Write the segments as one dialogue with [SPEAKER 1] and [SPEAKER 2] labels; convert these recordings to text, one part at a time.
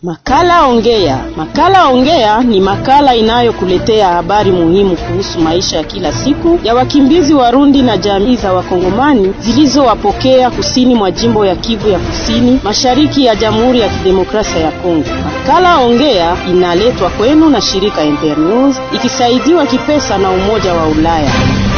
[SPEAKER 1] Makala Ongea. Makala Ongea ni makala inayokuletea habari muhimu kuhusu maisha ya kila siku ya wakimbizi Warundi na jamii za Wakongomani zilizowapokea kusini mwa jimbo ya Kivu ya Kusini, mashariki ya Jamhuri ya Kidemokrasia ya Kongo. Makala Ongea inaletwa kwenu na shirika Internews ikisaidiwa kipesa na Umoja wa Ulaya.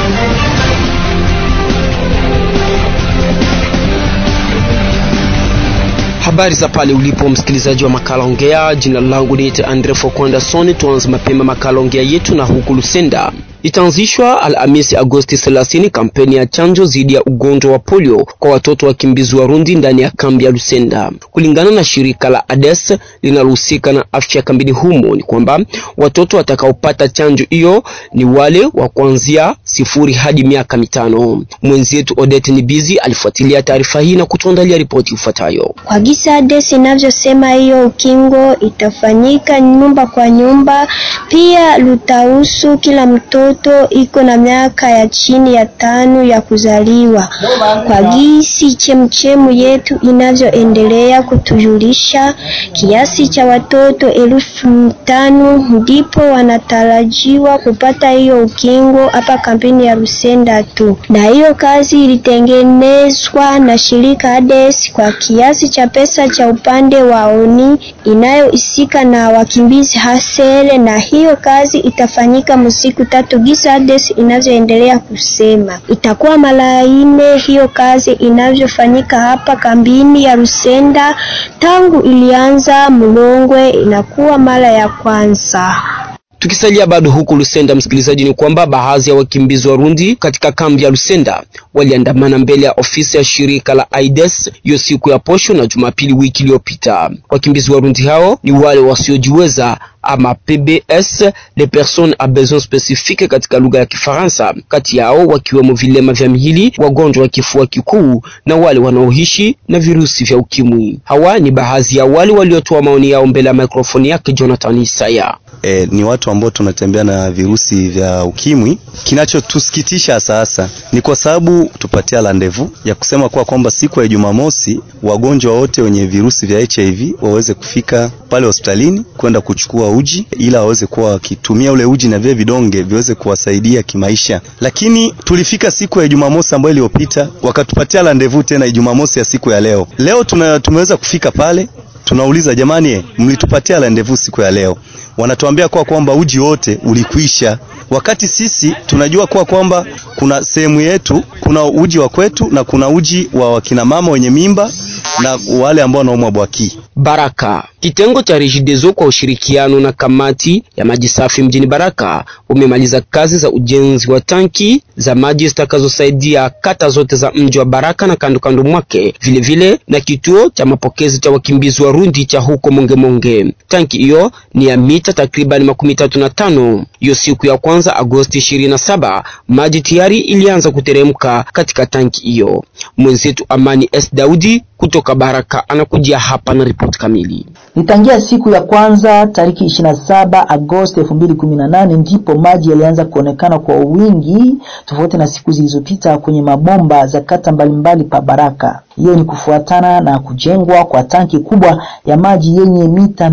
[SPEAKER 2] Habari za pale ulipo msikilizaji wa Makala Ongea. Jina langu ni Andre Fokwandason. Tuanze mapema Makala Ongea yetu na huku Lusenda. Itaanzishwa Alhamisi Agosti 30 kampeni ya chanjo dhidi ya ugonjwa wa polio kwa watoto wakimbizi Warundi ndani ya kambi ya Lusenda. Kulingana na shirika la ADES linalohusika na afya kambini humo, ni kwamba watoto watakaopata chanjo hiyo ni wale wa kuanzia 0 hadi miaka 5. Mwenzetu Odette Nibizi alifuatilia taarifa hii na kutuandalia ripoti ifuatayo.
[SPEAKER 3] Kwa gisa ADES inavyosema, hiyo ukingo itafanyika nyumba kwa nyumba, pia lutahusu kila mtoto iko na miaka ya chini ya 5 ya kuzaliwa. Kwa gisi chemchemu yetu inavyoendelea kutujulisha, kiasi cha watoto 1500 ndipo wanatarajiwa kupata hiyo ukingo hapa kampeni ya Lusenda tu. Na hiyo kazi ilitengenezwa na shirika ADES kwa kiasi cha pesa cha upande wa ONI inayohusika na wakimbizi hasele, na hiyo kazi itafanyika msiku 3 gisa ADES inavyoendelea kusema. Itakuwa mara 4 hiyo kazi inavyofanyika hapa kambini ya Lusenda tangu ilianza Mulongwe, inakuwa mara ya kwanza.
[SPEAKER 2] Tukisalia bado huku Lusenda msikilizaji, ni kwamba baadhi ya wakimbizi Warundi katika kambi ya Lusenda waliandamana mbele ya ofisi ya shirika la AIDES hiyo siku ya posho na Jumapili wiki iliyopita. Wakimbizi Warundi hao ni wale wasiojiweza ama PBS, les personnes à besoins spécifiques katika lugha ya Kifaransa, kati yao wakiwemo vilema vya mihili, wagonjwa wa kifua kikuu na wale wanaoishi na virusi vya ukimwi. Hawa ni baadhi ya wale waliotoa maoni yao mbele ya mikrofoni yake Jonathan Isaya.
[SPEAKER 4] Ni watu ambao tunatembea na virusi vya ukimwi. Kinachotusikitisha sasa ni kwa sababu tupatia randevu ya kusema kwamba siku ya Jumamosi wagonjwa wote wenye virusi vya HIV waweze kufika pale hospitalini kwenda kuchukua uji, ila waweze kuwa wakitumia ule uji na vile vidonge viweze kuwasaidia kimaisha. Lakini tulifika siku ya Jumamosi ambayo iliyopita, wakatupatia randevu tena Jumamosi ya siku ya leo. Leo tumeweza kufika pale, tunauliza jamani, mlitupatia randevu siku ya leo. Wanatuambia kwamba uji wote ulikwisha, wakati sisi tunajua kwamba kuna sehemu yetu, kuna uji wa kwetu na kuna uji wa wakina mama wenye mimba na wale ambao wanaumwa bwaki.
[SPEAKER 2] Baraka. Kitengo cha Regideso kwa ushirikiano na kamati ya maji safi mjini Baraka umemaliza kazi za ujenzi wa tanki za maji zitakazosaidia kata zote za mji wa Baraka na kando mwake, vile vile na kituo cha mapokezi cha wakimbizi Warundi cha huko Mongemonge. Tanki hiyo ni ya mita takriban 35. Hiyo siku ya kwanza Agosti 27 maji tayari ilianza kuteremka katika tanki hiyo. Mwenzetu Amani S Daudi kutoka Baraka anakujia hapa na ripoti kamili.
[SPEAKER 5] Nitangia siku ya kwanza tariki 27 Agosti 2018 ndipo maji yalianza kuonekana kwa wingi tofauti na siku zilizopita kwenye mabomba za kata mbalimbali pa Baraka. Hiyo ni kufuatana na kujengwa kwa tanki kubwa ya maji yenye mita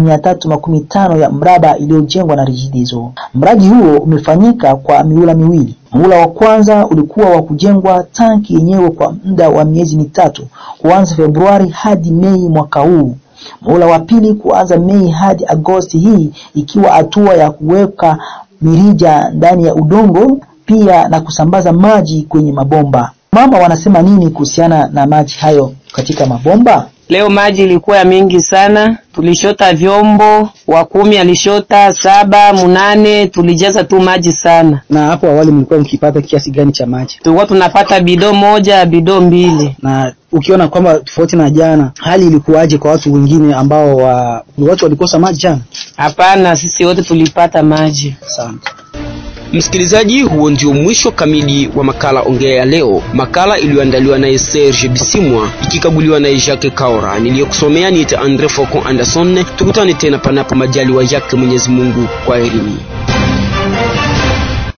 [SPEAKER 5] 315 ya mraba iliyojengwa na Regideso. Mradi huo umefanyika kwa miula miwili. Muhula wa kwanza ulikuwa wa kujengwa tanki yenyewe kwa muda wa miezi 3 kuanza Februari hadi Mei mwaka huu. Muhula wa pili kuanza Mei hadi Agosti hii, ikiwa hatua ya kuweka mirija ndani ya udongo pia na kusambaza maji kwenye mabomba. Mama wanasema nini kuhusiana na maji hayo katika mabomba?
[SPEAKER 6] Leo maji ilikuwa ya mingi sana. Tulishota vyombo, wa 10 alishota 7, 8, tulijaza tu maji sana.
[SPEAKER 5] Na hapo awali mlikuwa mkipata kiasi gani cha maji?
[SPEAKER 6] Tulikuwa tunapata bidoo 1, bidoo 2.
[SPEAKER 5] Na ukiona kwamba tofauti na jana, hali ilikuwaje kwa watu wengine ambao watu walikosa maji jana?
[SPEAKER 6] Hapana, sisi wote tulipata maji.
[SPEAKER 5] Asante.
[SPEAKER 2] Msikilizaji, huo ndio mwisho kamili wa Makala Ongea ya leo. Makala iliyoandaliwa na Serge Bisimwa ikikaguliwa na Jacques Kaora. Niliyokusomea ni Andre Fokwandason. Tukutane tena panapo majaliwa yake Mwenyezi Mungu. Kwaherini.